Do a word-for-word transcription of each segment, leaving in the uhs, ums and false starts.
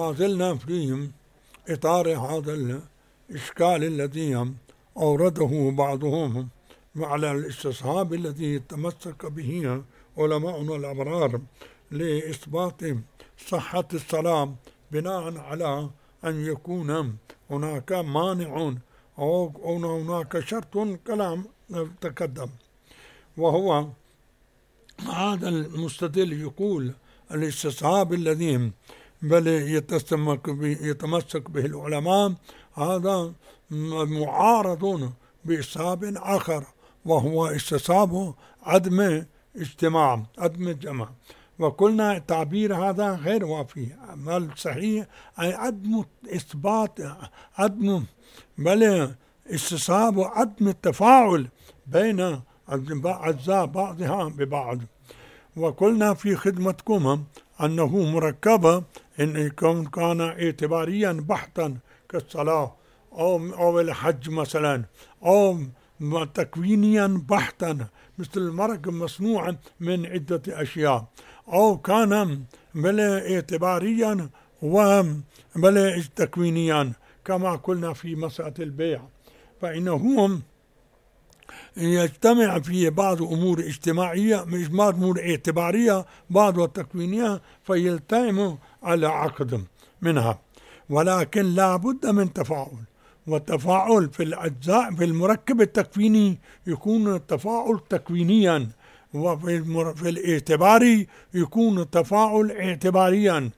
ما زلنا في إطار هذا الإشكال الذي أورده بعضهم على الاستصحاب الذي تمسك به علماؤنا الأبرار لإثبات صحة الصلاة بناء على أن يكون هناك مانع أو هناك شرط كلام تقدم. وهو هذا المستدل يقول الاستصحاب الذي بل يتمسك به, يتمسك به العلماء هذا معارض باستصحاب آخر، وهو استصحاب عدم اجتماع، عدم الجمع. وقلنا تعبير هذا غير وافي، ما الصحيح أي عدم إثبات، عدم بل استصحاب عدم التفاعل بين أجزاء بعضها ببعض. وقلنا في خدمتكم أنه مركب إن كان اعتباريا بحتا كالصلاة أو أو الحج مثلا، أو تكوينيا بحتا مثل المرق مصنوع من عدة أشياء، أو كان بلا اعتباريا وبلا تكوينيا كما قلنا في مسألة البيع، فإنهم يجتمع في بعض أمور اجتماعية مش بعض أمور اعتبارية بعض تكوينية فيلتئم على عقد منها. ولكن لا بد من تفاعل، والتفاعل في الأجزاء في المركب التكويني يكون التفاعل تكوينيا، وفي في الاعتباري يكون التفاعل اعتباريا.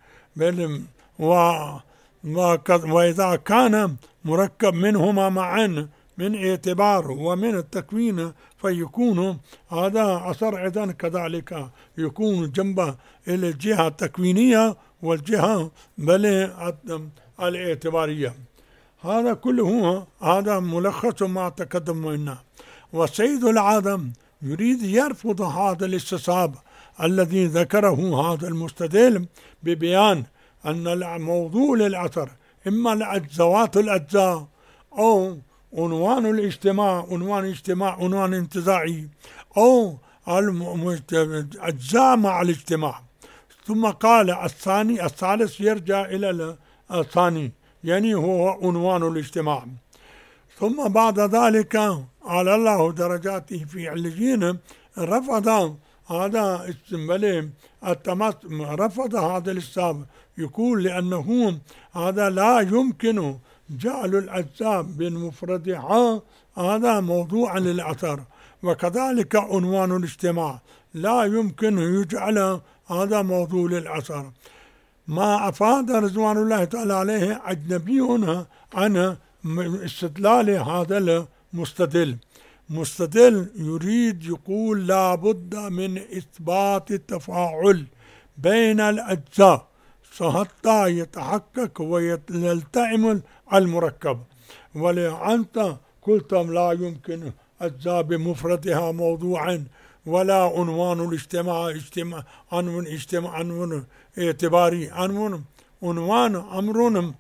وإذا كان مركب منهما معا من اعتبار ومن التكوين فيكون هذا أثر أيضا كذلك، يكون جنبه إلى الجهة التكوينية والجهة بل الاعتبارية. هذا كله هذا ملخص ما تقدم منا. وسيد العالم يريد يرفض هذا الاستصحاب الذي ذكره هذا المستدل ببيان أن موضوع الأثر إما الأجزاوات الأجزاء أو عنوان الاجتماع، عنوان اجتماع عنوان انتزاعي، أو أجزاء مع الاجتماع. ثم قال الثاني الثالث يرجع إلى الثاني، يعني هو عنوان الاجتماع. ثم بعد ذلك على الله درجاته في عليين رفض هذا السنبلي التمس رفض هذا الاستصحاب، يقول لأنه هذا لا يمكن جعل الأجزاء بمفردها هذا موضوعا للأثر، وكذلك عنوان الاجتماع لا يمكن يجعل هذا موضوع للأثر. ما أفاد رضوان الله تعالى عليه أجنبي عن استدلال هذا المستدل. مستدل يريد يقول لا بد من إثبات التفاعل بين الأجزاء حتى يتحقق ويلتئم المركب. ولأنت قلت لا يمكن أجزاء بمفردها موضوعا ولا عنوان الاجتماع اجتماع عنوان اجتماع عنوان اعتباري عنوان عنوان أمر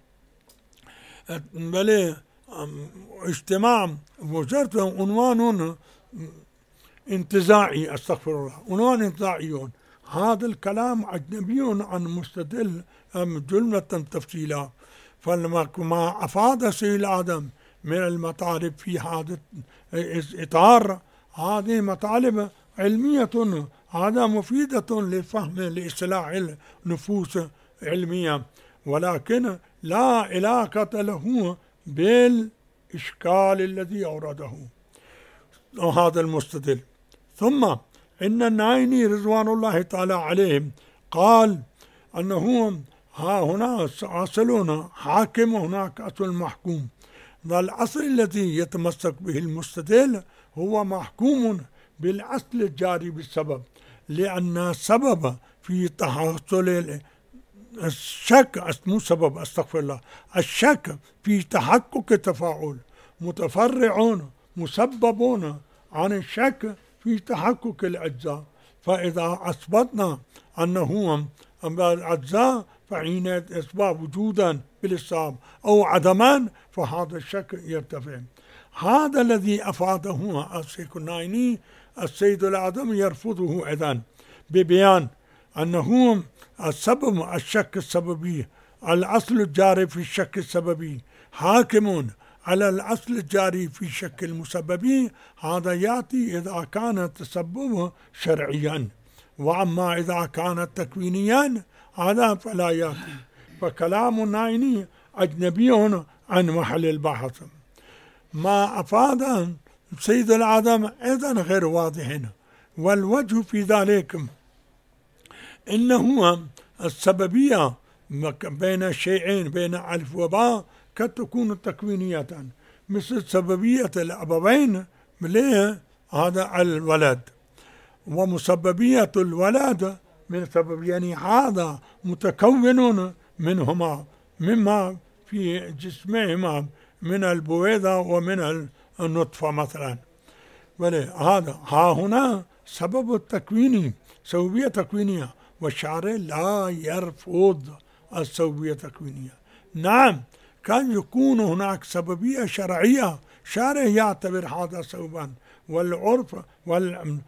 بل اجتماع وجرت عنوان انتزاعي، استغفر الله، عنوان انتزاعي. هذا الكلام أجنبي عن مستدل جملة تفصيلا. فما أفاد سيد آدم من المطالب في هذا الإطار هذه مطالب علمية هذا مفيدة لفهم لإصلاح النفوس علمية، ولكن لا علاقة له بالإشكال الذي أورده هذا المستدل. ثم إن النعيني رضوان الله تعالى عليه قال أنه ها هنا أصلنا حاكم وهناك أصل محكوم. الأصل الذي يتمسك به المستدل هو محكوم بالأصل الجاري بالسبب، لأن السبب في تحصل الشك اسمه سبب استغفر الله الشك في تحقق التفاعل متفرعون مسببون عن الشك في تحقق الأجزاء. فإذا أثبتنا أنه الأجزاء فحين إثبات وجودا بالإصابة أو عدما فهذا الشك يرتفع. هذا الذي أفاده الشيخ النعيني السيد العدم يرفضه أيضا ببيان أنه السبب الشك السببي الأصل الجاري في الشك السببي حاكم على الأصل الجاري في شك المسبب، هذا يأتي إذا كان التسبب شرعيا، وأما إذا كان تكوينيا هذا فلا يأتي. فكلام النائني أجنبي عن محل البحث. ما أفاد سيد العدم أيضا غير واضح، والوجه في ذلك إنه السببية بين الشيئين بين ألف وباء قد تكون تكوينية، مثل سببية الأبوين هذا الولد، ومسببية الولد من سبب، يعني هذا متكون منهما مما في جسمهما من البويضة ومن النطفة مثلا. هذا ها هنا سبب التكويني سببية تكوينية، والشارع لا يرفض السببية التكوينية. نعم كان يكون هناك سببية شرعية، شارع يعتبر هذا سببا، والعرف وال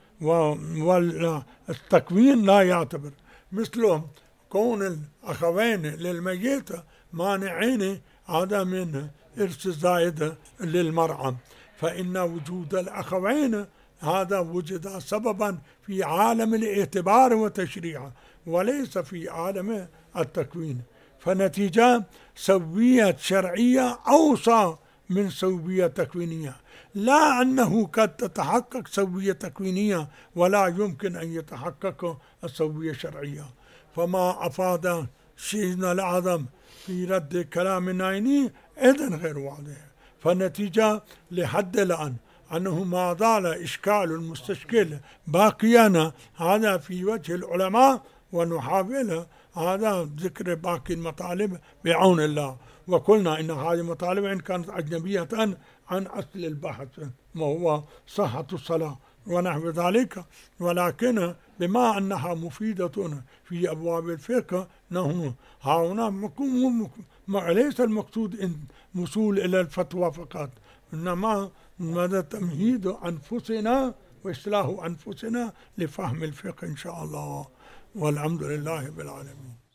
والتكوين لا يعتبر، مثل كون الأخوين للميت مانعين هذا من إرث زائد للمرأة، فإن وجود الأخوين هذا وجد سببا في عالم الاعتبار والتشريع وليس في عالم التكوين، فنتيجة سوية شرعية أوصى من سوية تكوينية، لا أنه قد تتحقق سوية تكوينية ولا يمكن أن يتحقق السوية الشرعية. فما أفاد شيخنا الأعظم في رد كلام النائني إذن غير واضح، فالنتيجة لحد الآن أنه ما زال إشكال المستشكل باقيا هذا في وجه العلماء، ونحاول هذا ذكر باقي المطالب بعون الله. وقلنا إن هذه المطالب إن كانت أجنبية عن أصل البحث ما هو صحة الصلاة ونحو ذلك، ولكن بما أنها مفيدة في أبواب الفقه نحن هنا ليس المقصود الوصول إلى الفتوى فقط، إنما ماذا تمهيد أنفسنا وإصلاح أنفسنا لفهم الفقه إن شاء الله، والحمد لله بالعالمين.